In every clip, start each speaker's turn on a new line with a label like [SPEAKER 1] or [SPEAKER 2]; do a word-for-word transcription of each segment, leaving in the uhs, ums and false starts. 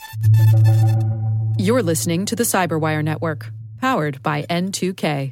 [SPEAKER 1] You're listening to the Cyberwire Network, powered by N two K.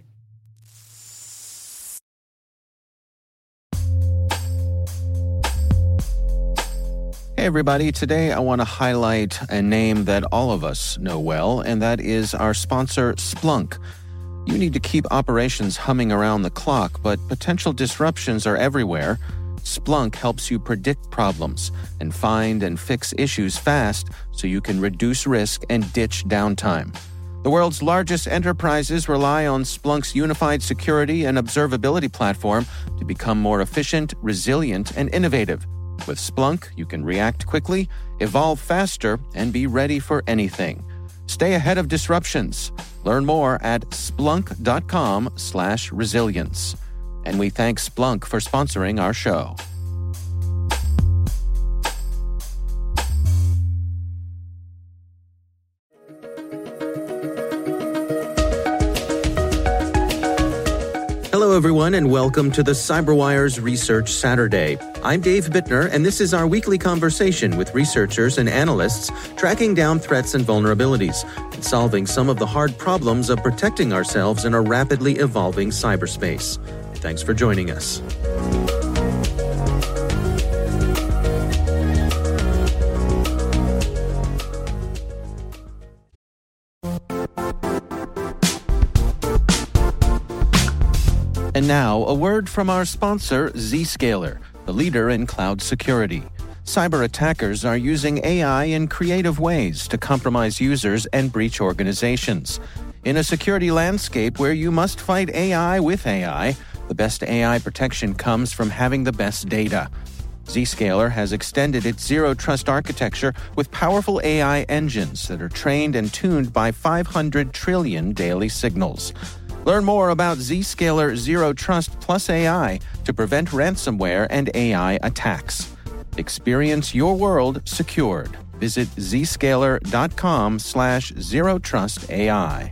[SPEAKER 2] Hey everybody, today I want to highlight a name that all of us know well, and that is our sponsor, Splunk. You need to keep operations humming around the clock, but potential disruptions are everywhere. Splunk helps you predict problems and find and fix issues fast so you can reduce risk and ditch downtime. The world's largest enterprises rely on Splunk's unified security and observability platform to become more efficient, resilient, and innovative. With Splunk, you can react quickly, evolve faster, and be ready for anything. Stay ahead of disruptions. Learn more at splunk.com slash resilience. And we thank Splunk for sponsoring our show. Hello, everyone, and welcome to the CyberWire's Research Saturday. I'm Dave Bittner, and this is our weekly conversation with researchers and analysts tracking down threats and vulnerabilities and solving some of the hard problems of protecting ourselves in a rapidly evolving cyberspace. Thanks for joining us. And now, a word from our sponsor, Zscaler, the leader in cloud security. Cyber attackers are using A I in creative ways to compromise users and breach organizations. In a security landscape where you must fight A I with A I, the best A I protection comes from having the best data. Zscaler has extended its zero-trust architecture with powerful A I engines that are trained and tuned by five hundred trillion daily signals. Learn more about Zscaler Zero Trust Plus A I to prevent ransomware and A I attacks. Experience your world secured. Visit zscaler.com slash zero trust AI.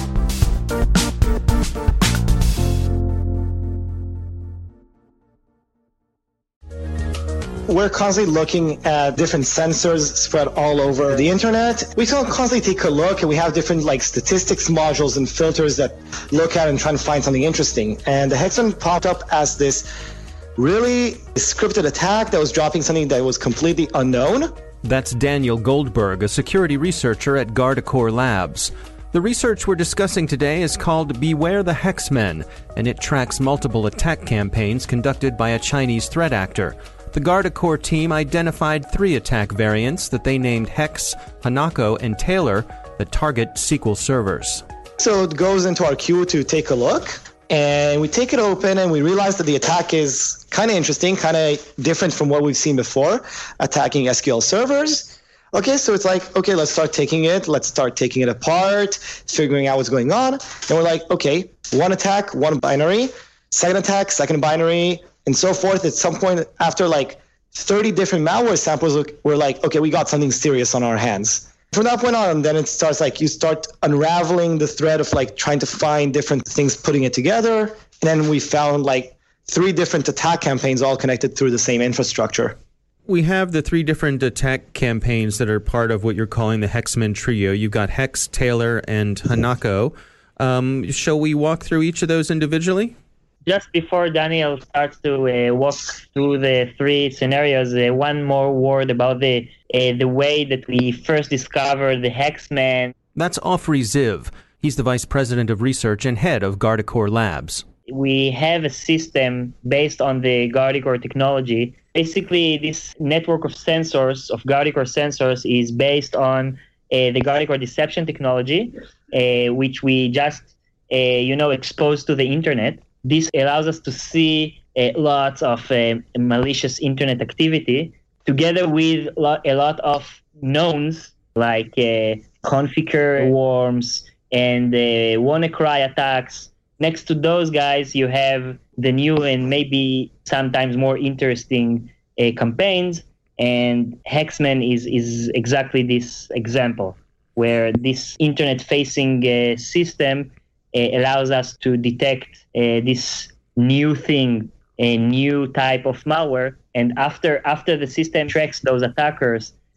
[SPEAKER 3] We're constantly looking at different sensors spread all over the internet. We can constantly take a look, and we have different like statistics modules and filters that look at and try and find something interesting. And the Hexagon popped up as this really scripted attack that was dropping something that was completely unknown.
[SPEAKER 4] That's Daniel Goldberg, a security researcher at Guardicore Labs. The research we're discussing today is called Beware the Hexmen, and it tracks multiple attack campaigns conducted by a Chinese threat actor. The Guardicore team identified three attack variants that they named Hex, Hanako, and Taylor that target S Q L servers.
[SPEAKER 3] So it goes into our queue to take a look, and we take it open, and we realize that the attack is kind of interesting, kind of different from what we've seen before, attacking S Q L servers. Okay, so it's like, okay, let's start taking it. Let's start taking it apart, figuring out what's going on. And we're like, okay, one attack, one binary, second attack, second binary, and so forth. At some point after like thirty different malware samples, we're like, okay, we got something serious on our hands. From that point on, then it starts like you start unraveling the thread of like trying to find different things, putting it together. And then we found like three different attack campaigns all connected through the same infrastructure.
[SPEAKER 4] We have the three different attack campaigns that are part of what you're calling the Hexman trio. You've got Hex, Taylor, and Hanako. Um, shall we walk through each of those individually?
[SPEAKER 5] Just before Daniel starts to uh, walk through the three scenarios, uh, one more word about the uh, the way that we first discovered the Hexman.
[SPEAKER 4] That's Ofri Ziv. He's the vice president of research and head of Guardicore Labs.
[SPEAKER 5] We have a system based on the Guardicore technology. Basically, this network of sensors, of Guardicore sensors, is based on uh, the Guardicore deception technology, uh, which we just, uh, you know, exposed to the internet. This allows us to see uh, lots of uh, malicious internet activity, together with lo- a lot of knowns like uh, Conficker worms and uh, WannaCry attacks. Next to those guys, you have the new and maybe sometimes more interesting uh, campaigns, and Hexman is, is exactly this example, where this internet-facing uh, system uh, allows us to detect uh, this new thing, a new type of malware, and after after the system tracks those attackers,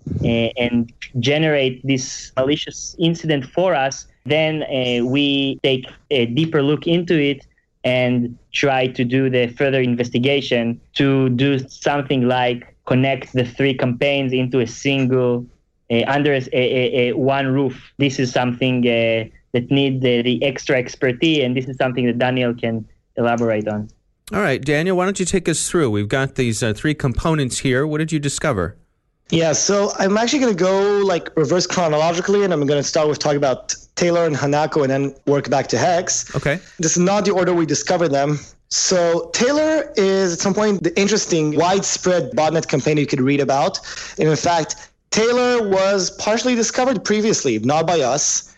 [SPEAKER 5] uh, and generate this malicious incident for us, then uh, we take a deeper look into it and try to do the further investigation to do something like connect the three campaigns into a single, uh, under a, a, a one roof. This is something uh, that need the, the extra expertise, and this is something that Daniel can elaborate on.
[SPEAKER 4] All right, Daniel, why don't you take us through? We've got these uh, three components here. What did you discover?
[SPEAKER 3] Yeah, so I'm actually going to go like reverse chronologically, and I'm going to start with talking about Taylor and Hanako and then work back to Hex.
[SPEAKER 4] Okay.
[SPEAKER 3] This is not the order we discovered them. So Taylor is at some point the interesting widespread botnet campaign you could read about. And in fact, Taylor was partially discovered previously, not by us,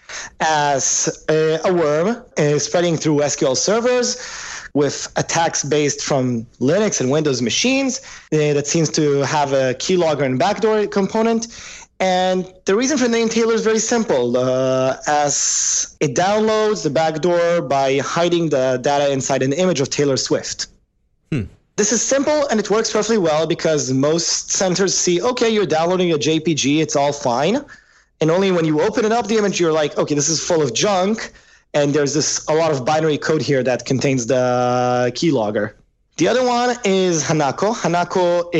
[SPEAKER 3] as a, a worm uh, spreading through S Q L servers with attacks based from Linux and Windows machines uh, that seems to have a keylogger and backdoor component. And the reason for the name Taylor is very simple, uh, as it downloads the backdoor by hiding the data inside an image of Taylor Swift.
[SPEAKER 4] Hmm.
[SPEAKER 3] This is simple and it works perfectly well because most centers see, okay, you're downloading a J P G, it's all fine. And only when you open it up, the image, you're like, okay, this is full of junk. And there's this a lot of binary code here that contains the keylogger. The other one is Hanako. Hanako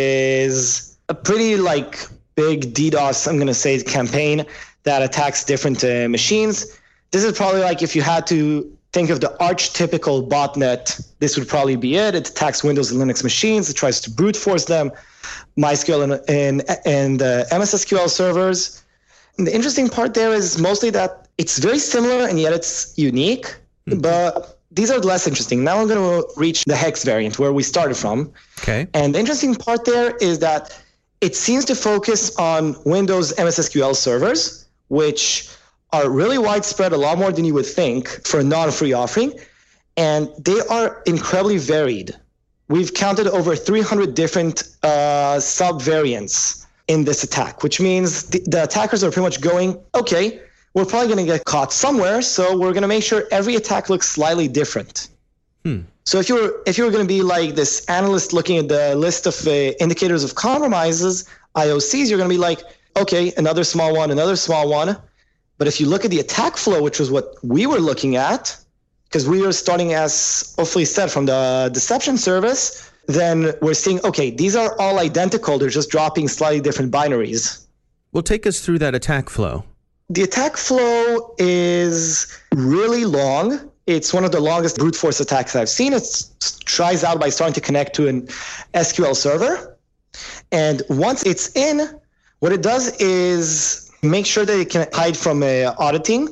[SPEAKER 3] is a pretty like big DDoS, I'm going to say, campaign that attacks different uh, machines. This is probably like if you had to think of the archetypical botnet, this would probably be it. It attacks Windows and Linux machines. It tries to brute force them, MySQL and, and, and uh, M S S Q L servers. And the interesting part there is mostly that it's very similar and yet it's unique, mm-hmm. but these are less interesting. Now I'm going to reach the Hex variant where we started from.
[SPEAKER 4] Okay.
[SPEAKER 3] And the interesting part there is that it seems to focus on Windows M S S Q L servers, which are really widespread, a lot more than you would think for a non-free offering. And they are incredibly varied. We've counted over three hundred different uh, sub-variants in this attack, which means the, the attackers are pretty much going, okay, we're probably going to get caught somewhere, so we're going to make sure every attack looks slightly different.
[SPEAKER 4] Hmm.
[SPEAKER 3] So if you were if you were going to be like this analyst looking at the list of uh, indicators of compromises, I O Cs, you're going to be like, okay, another small one, another small one. But if you look at the attack flow, which was what we were looking at, because we were starting, as hopefully said, from the deception service, then we're seeing, okay, these are all identical. They're just dropping slightly different binaries.
[SPEAKER 4] Well, take us through that attack flow.
[SPEAKER 3] The attack flow is really long. It's one of the longest brute force attacks I've seen. It tries out by starting to connect to an S Q L server. And once it's in, what it does is make sure that it can hide from uh, auditing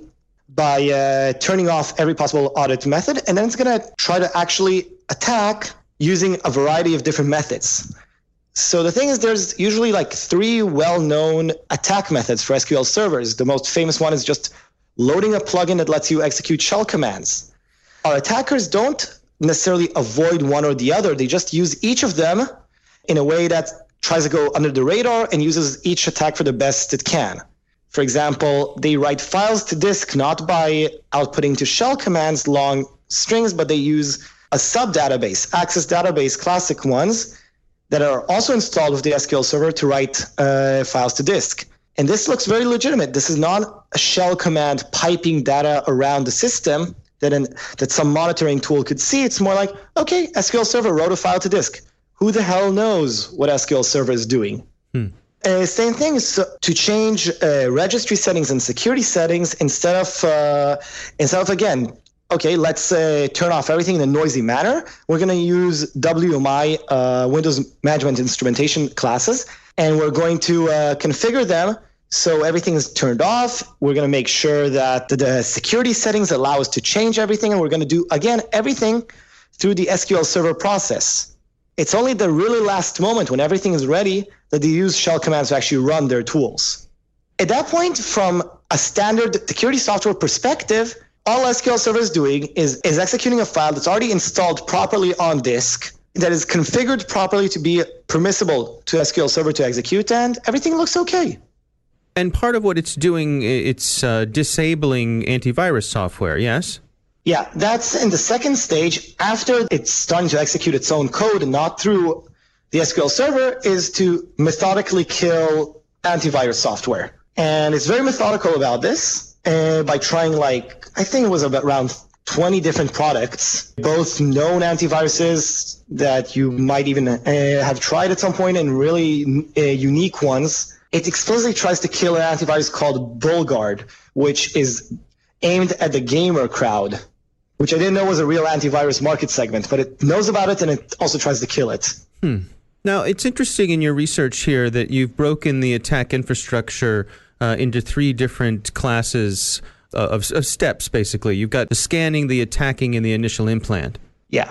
[SPEAKER 3] by uh, turning off every possible audit method. And then it's going to try to actually attack using a variety of different methods. So the thing is, there's usually like three well-known attack methods for S Q L servers. The most famous one is just loading a plugin that lets you execute shell commands. Our attackers don't necessarily avoid one or the other. They just use each of them in a way that tries to go under the radar and uses each attack for the best it can. For example, they write files to disk not by outputting to shell commands long strings, but they use a sub-database, Access Database classic ones, that are also installed with the S Q L server to write uh, files to disk. And this looks very legitimate. This is not a shell command piping data around the system that an, that some monitoring tool could see. It's more like, okay, S Q L server wrote a file to disk. Who the hell knows what S Q L server is doing? Hmm. Uh, same thing is so to change uh, registry settings and security settings instead of, uh, instead of again, okay, let's uh, turn off everything in a noisy manner. We're going to use W M I, uh, Windows Management Instrumentation classes, and we're going to uh, configure them so everything is turned off. We're going to make sure that the, the security settings allow us to change everything, and we're going to do, again, everything through the S Q L Server process. It's only the really last moment when everything is ready that they use shell commands to actually run their tools. At that point, from a standard security software perspective, all S Q L Server is doing is, is executing a file that's already installed properly on disk, that is configured properly to be permissible to S Q L Server to execute, and everything looks okay.
[SPEAKER 4] And part of what it's doing, it's uh, disabling antivirus software, yes?
[SPEAKER 3] Yeah, that's in the second stage. After it's starting to execute its own code and not through the S Q L Server, is to methodically kill antivirus software. And it's very methodical about this uh, by trying like, I think it was about around twenty different products, both known antiviruses that you might even uh, have tried at some point and really uh, unique ones. It explicitly tries to kill an antivirus called BullGuard, which is aimed at the gamer crowd, which I didn't know was a real antivirus market segment, but it knows about it and it also tries to kill it.
[SPEAKER 4] Hmm. Now, it's interesting in your research here that you've broken the attack infrastructure uh, into three different classes uh, of, of steps, basically. You've got the scanning, the attacking, and the initial implant.
[SPEAKER 3] Yeah.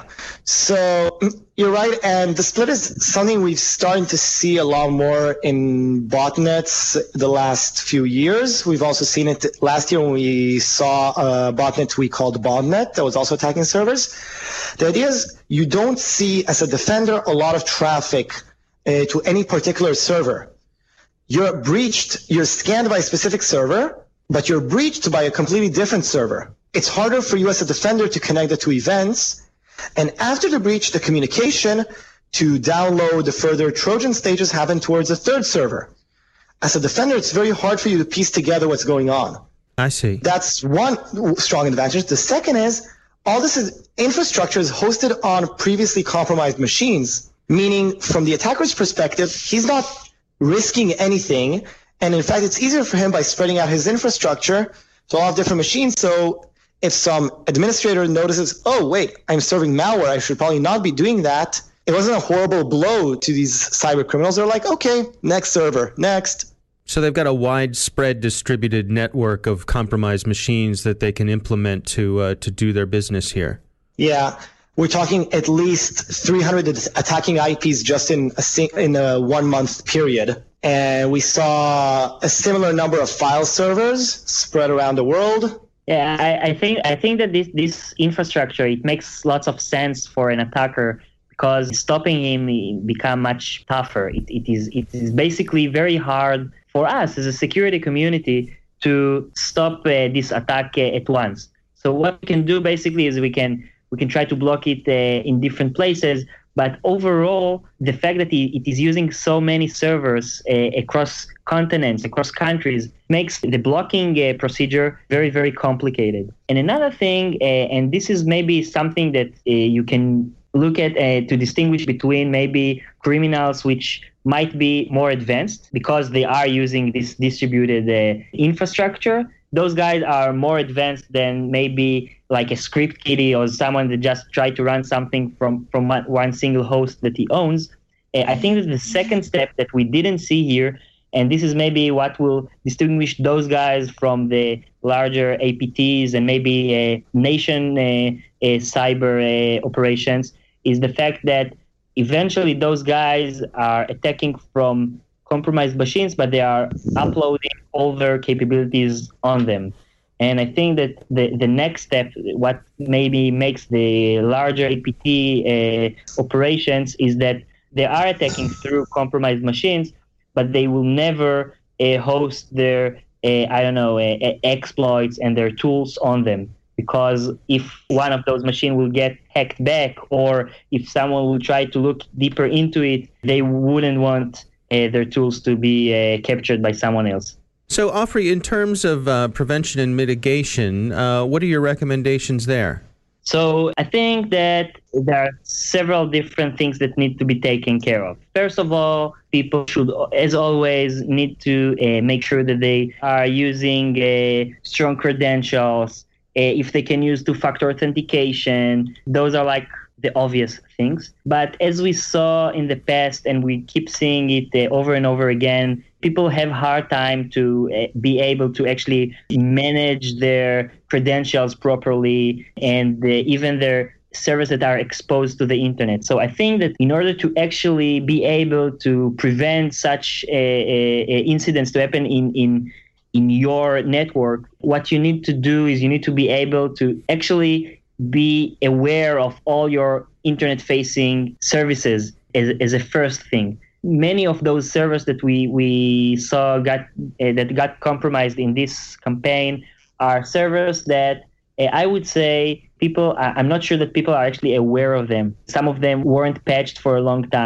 [SPEAKER 3] So you're right. And the split is something we've started to see a lot more in botnets the last few years. We've also seen it last year when we saw a botnet we called Botnet that was also attacking servers. The idea is you don't see, as a defender, a lot of traffic uh, to any particular server. You're breached, you're scanned by a specific server, but you're breached by a completely different server. It's harder for you as a defender to connect the two events. And after the breach, the communication to download the further Trojan stages happen towards a third server. As a defender, it's very hard for you to piece together what's going on.
[SPEAKER 4] I see.
[SPEAKER 3] That's one strong advantage. The second is all this is infrastructure is hosted on previously compromised machines, meaning from the attacker's perspective, he's not risking anything. And in fact, it's easier for him by spreading out his infrastructure to all different machines. So if some administrator notices, oh, wait, I'm serving malware, I should probably not be doing that. It wasn't a horrible blow to these cyber criminals. They're like, okay, next server, next.
[SPEAKER 4] So they've got a widespread distributed network of compromised machines that they can implement to uh, to do their business here.
[SPEAKER 3] Yeah, we're talking at least three hundred attacking I Ps just in a, in a one-month period. And we saw a similar number of file servers spread around the world.
[SPEAKER 5] Yeah, I, I think I think that this this infrastructure, it makes lots of sense for an attacker because stopping him become much tougher. It, it is it is basically very hard for us as a security community to stop uh, this attack uh, at once. So what we can do basically is we can we can try to block it uh, in different places. But overall, the fact that it is using so many servers uh, across continents, across countries, makes the blocking uh, procedure very, very complicated. And another thing, uh, and this is maybe something that uh, you can look at uh, to distinguish between maybe criminals which might be more advanced because they are using this distributed uh, infrastructure. Those guys are more advanced than maybe like a script kiddie or someone that just tried to run something from, from one single host that he owns. Uh, I think that the second step that we didn't see here, and this is maybe what will distinguish those guys from the larger A P Ts and maybe uh, nation uh, uh, cyber uh, operations, is the fact that eventually those guys are attacking from compromised machines, but they are uploading all their capabilities on them. And I think that the, the next step, what maybe makes the larger A P T uh, operations, is that they are attacking through compromised machines, but they will never uh, host their, uh, I don't know, uh, exploits and their tools on them. Because if one of those machines will get hacked back, or if someone will try to look deeper into it, they wouldn't want uh, their tools to be uh, captured by someone else.
[SPEAKER 4] So, Ofri, in terms of uh, prevention and mitigation, uh, what are your recommendations there?
[SPEAKER 5] So I think that there are several different things that need to be taken care of. First of all, people should, as always, need to uh, make sure that they are using uh, strong credentials. Uh, if they can use two-factor authentication, those are like the obvious things. But as we saw in the past, and we keep seeing it uh, over and over again, people have hard time to uh, be able to actually manage their credentials properly and uh, even their servers that are exposed to the internet. So I think that in order to actually be able to prevent such uh, uh, incidents to happen in, in in your network, what you need to do is you need to be able to actually be aware of all your internet-facing services as, as a first thing. Many of those servers that we, we saw got uh, that got compromised in this campaign are servers that uh, I would say people, I'm not sure that people are actually aware of them. Some of them weren't patched for a long time.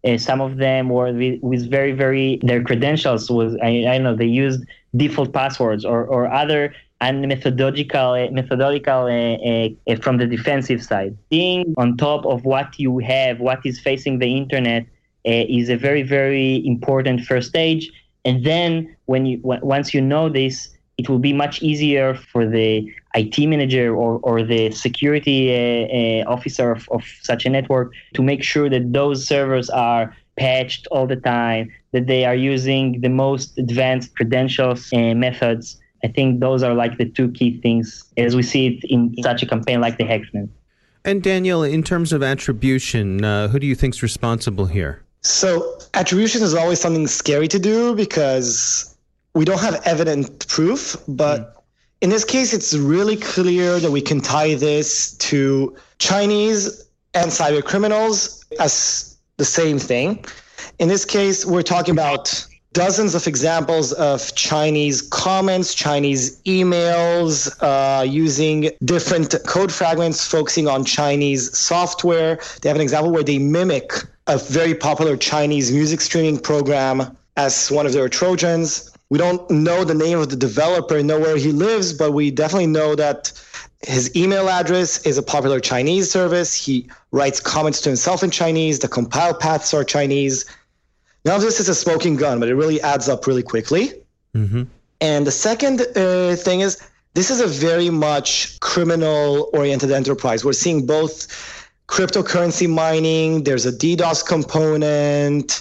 [SPEAKER 5] Uh, some of them were with, with very, very, their credentials was, I, I don't know, they used default passwords or, or other and methodological, uh, methodological uh, uh, uh, from the defensive side. Being on top of what you have, what is facing the internet, uh, is a very, very important first stage. And then when you w- once you know this, it will be much easier for the I T manager or, or the security uh, uh, officer of, of such a network to make sure that those servers are patched all the time, that they are using the most advanced credentials and methods. I think those are like the two key things as we see it in, in such a campaign like the Hexman.
[SPEAKER 4] And Daniel, in terms of attribution, uh, who do you think's responsible here?
[SPEAKER 3] So attribution is always something scary to do because we don't have evident proof. But mm. in this case, it's really clear that we can tie this to Chinese and cyber criminals as the same thing. In this case, we're talking about dozens of examples of Chinese comments, Chinese emails, uh, using different code fragments, focusing on Chinese software. They have an example where they mimic a very popular Chinese music streaming program as one of their Trojans. We don't know the name of the developer, know where he lives, but we definitely know that his email address is a popular Chinese service. He writes comments to himself in Chinese. The compile paths are Chinese. Now, this is a smoking gun, but it really adds up really quickly. Mm-hmm. And the second uh, thing is, this is a very much criminal-oriented enterprise. We're seeing both cryptocurrency mining. There's a DDoS component.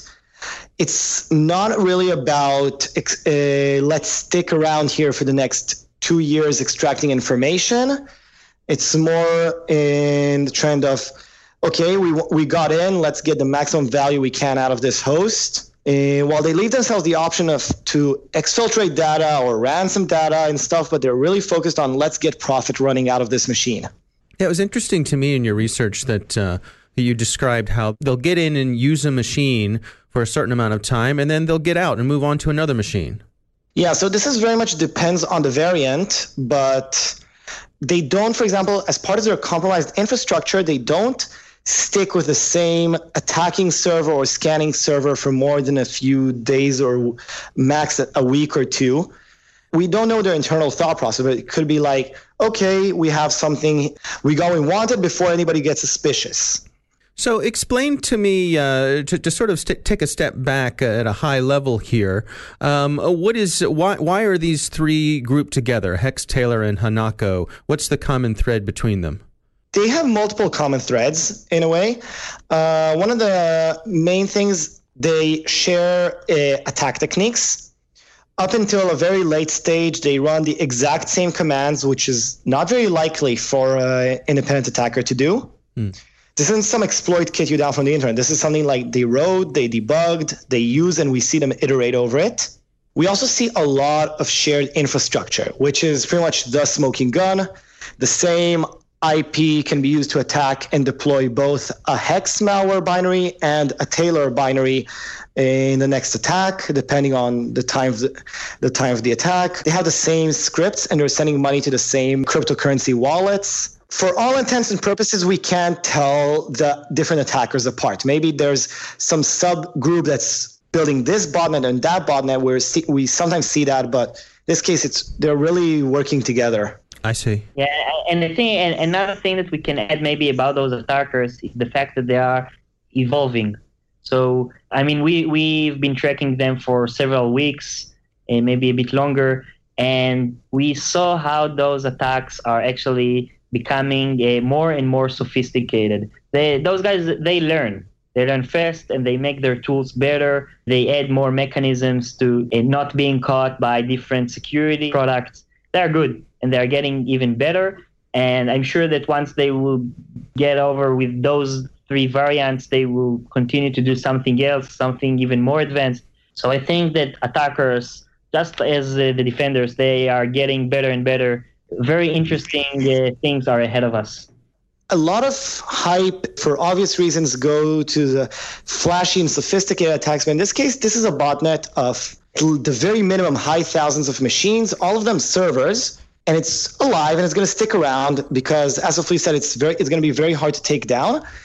[SPEAKER 3] It's not really about uh, let's stick around here for the next two years extracting information. It's more in the trend of, okay, we we got in, let's get the maximum value we can out of this host. Uh, while they leave themselves the option of to exfiltrate data or ransom data and stuff, but they're really focused on let's get profit running out of this machine.
[SPEAKER 4] Yeah, it was interesting to me in your research that uh, you described how they'll get in and use a machine for a certain amount of time, and then they'll get out and move on to another machine.
[SPEAKER 3] Yeah, so this is very much depends on the variant, but they don't, for example, as part of their compromised infrastructure, they don't stick with the same attacking server or scanning server for more than a few days or max a week or two. We don't know their internal thought process, but it could be like, okay, we have something, we go and want it before anybody gets suspicious.
[SPEAKER 4] So explain to me, uh, to, to sort of st- take a step back at a high level here, um, what is why why are these three grouped together, Hex, Taylor, and Hanako? What's the common thread between them?
[SPEAKER 3] They have multiple common threads in a way. Uh, one of the main things, they share uh, attack techniques. Up until a very late stage, they run the exact same commands, which is not very likely for an independent attacker to do. Hmm. This isn't some exploit kit you down from the internet. This is something like they wrote, they debugged, they use, and we see them iterate over it. We also see a lot of shared infrastructure, which is pretty much the smoking gun. The same I P can be used to attack and deploy both a Hex malware binary and a Taylor binary in the next attack, depending on the time of the, the time of the attack. They have the same scripts, and they're sending money to the same cryptocurrency wallets. For all intents and purposes, we can't tell the different attackers apart. Maybe there's some subgroup that's building this botnet and that botnet where we sometimes see that, but in this case, it's they're really working together.
[SPEAKER 4] I see.
[SPEAKER 5] Yeah, and the thing, and another thing that we can add maybe about those attackers is the fact that they are evolving. So, I mean, we, we've been tracking them for several weeks, and maybe a bit longer, and we saw how those attacks are actually becoming uh, more and more sophisticated. They, those guys, they learn. They learn fast, and they make their tools better. They add more mechanisms to uh, not being caught by different security products. They're good, and they're getting even better. And I'm sure that once they will get over with those three variants, they will continue to do something else, something even more advanced. So I think that attackers, just as uh, the defenders, they are getting better and better. Very interesting uh, things are ahead of us.
[SPEAKER 3] A lot of hype, for obvious reasons, go to the flashy and sophisticated attacks. But in this case, this is a botnet of the very minimum high thousands of machines, all of them servers, and it's alive and it's going to stick around because, as Ophli said, it's very it's going to be very hard to take down.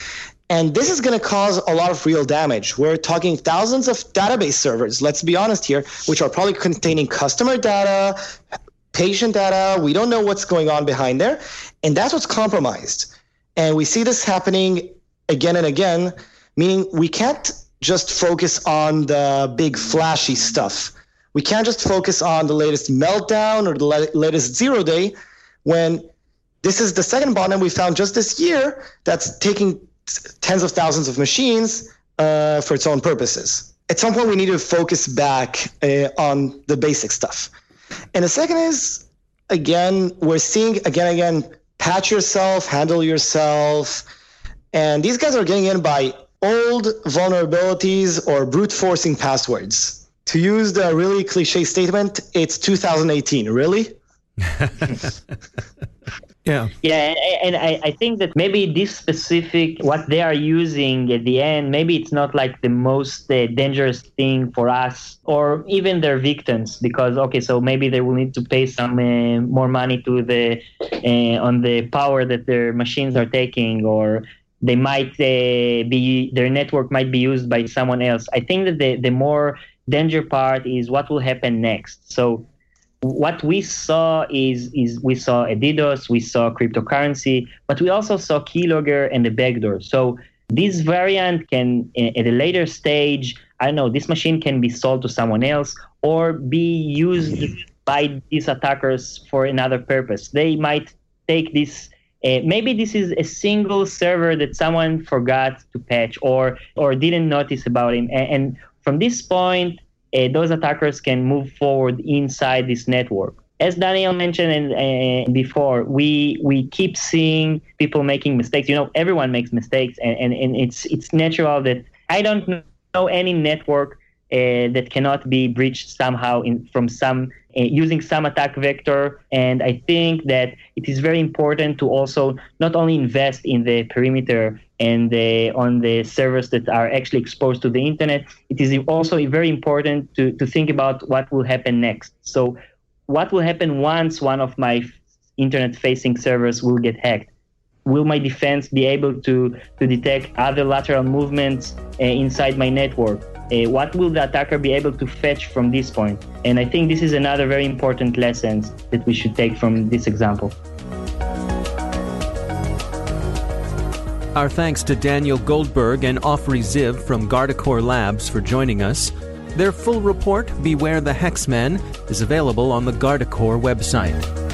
[SPEAKER 3] And this is going to cause a lot of real damage. We're talking thousands of database servers, let's be honest here, which are probably containing customer data, patient data. We don't know what's going on behind there. And that's what's compromised. And we see this happening again and again, meaning we can't just focus on the big flashy stuff. We can't just focus on the latest meltdown or the latest zero day when this is the second botnet we found just this year that's taking tens of thousands of machines uh, for its own purposes. At some point, we need to focus back uh, on the basic stuff. And the second is, again, we're seeing again and again, patch yourself, handle yourself. And these guys are getting in by old vulnerabilities or brute forcing passwords. To use the really cliche statement, it's two thousand eighteen. Really?
[SPEAKER 4] Yeah.
[SPEAKER 5] Yeah, and I, I think that maybe this specific, what they are using at the end, maybe it's not like the most uh, dangerous thing for us or even their victims, because, okay, so maybe they will need to pay some uh, more money to the uh, on the power that their machines are taking, or they might uh, be, their network might be used by someone else. I think that the, the more danger part is what will happen next. So what we saw is is we saw a DDoS, we saw cryptocurrency, but we also saw keylogger and the backdoor. So this variant can, at a later stage, I don't know, this machine can be sold to someone else or be used by these attackers for another purpose. They might take this, uh, maybe this is a single server that someone forgot to patch or or didn't notice about him. And, and from this point, Uh, those attackers can move forward inside this network. As Daniel mentioned uh, before, we we keep seeing people making mistakes. You know, everyone makes mistakes, and, and, and it's it's natural that I don't know any network uh, that cannot be breached somehow in from some uh, using some attack vector. And I think that it is very important to also not only invest in the perimeter and the, on the servers that are actually exposed to the internet, it is also very important to, to think about what will happen next. So what will happen once one of my internet-facing servers will get hacked? Will my defense be able to, to detect other lateral movements uh, inside my network? Uh, what will the attacker be able to fetch from this point? And I think this is another very important lesson that we should take from this example.
[SPEAKER 4] Our thanks to Daniel Goldberg and Ofri Ziv from Guardicore Labs for joining us. Their full report, Beware the Hexmen, is available on the Guardicore website.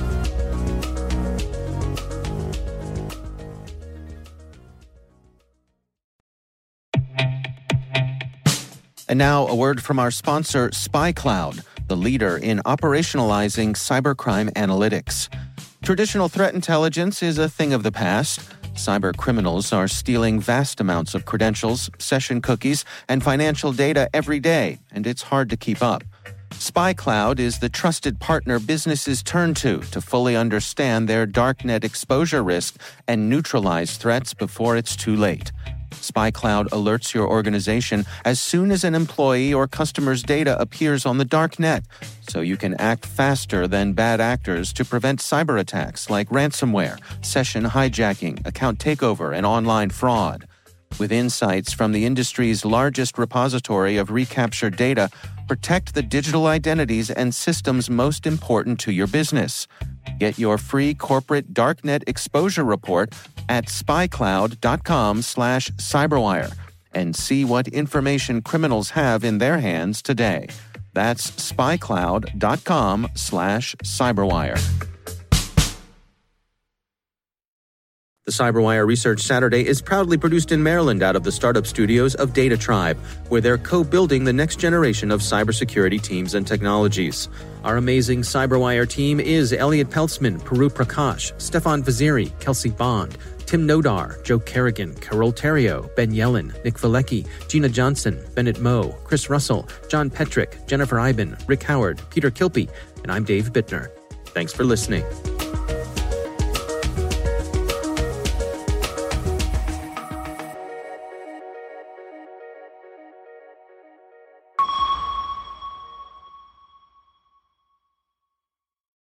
[SPEAKER 2] And now a word from our sponsor, SpyCloud, the leader in operationalizing cybercrime analytics. Traditional threat intelligence is a thing of the past. Cyber criminals are stealing vast amounts of credentials, session cookies, and financial data every day, and it's hard to keep up. SpyCloud is the trusted partner businesses turn to to fully understand their darknet exposure risk and neutralize threats before it's too late. SpyCloud alerts your organization as soon as an employee or customer's data appears on the dark net, so you can act faster than bad actors to prevent cyber attacks like ransomware, session hijacking, account takeover, and online fraud. With insights from the industry's largest repository of recaptured data, protect the digital identities and systems most important to your business. Get your free corporate darknet exposure report at spycloud.com slash cyberwire and see what information criminals have in their hands today. That's spycloud.com slash cyberwire. The CyberWire Research Saturday is proudly produced in Maryland out of the startup studios of Data Tribe, where they're co-building the next generation of cybersecurity teams and technologies. Our amazing CyberWire team is Elliot Peltzman, Puru Prakash, Stefan Vaziri, Kelsey Bond, Tim Nodar, Joe Kerrigan, Carol Terrio, Ben Yellen, Nick Valecki, Gina Johnson, Bennett Moe, Chris Russell, John Petrick, Jennifer Iben, Rick Howard, Peter Kilpie, and I'm Dave Bittner. Thanks for listening.